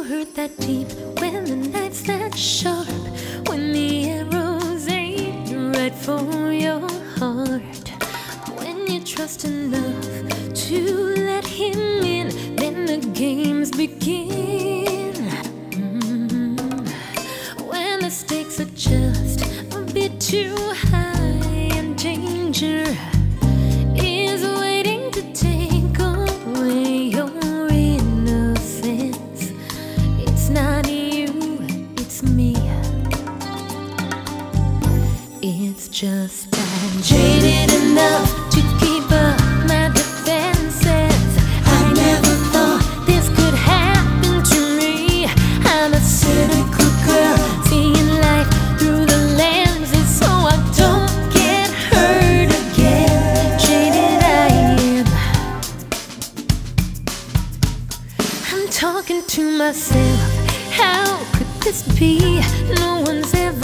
hurt that deep, when the knife's that sharp, when the arrows ain't right for your heart, when you trust enough to let him in, then the games begin. When the stakes are just a bit too high and danger is waiting to take away your innocence, it's not you, it's me. It's just I'm jaded enough to keep up my defenses. I never thought this could happen to me. I'm a cynical girl, seeing life through the lenses so I don't get hurt again. Jaded I am. I'm talking to myself. How could this be? No one's ever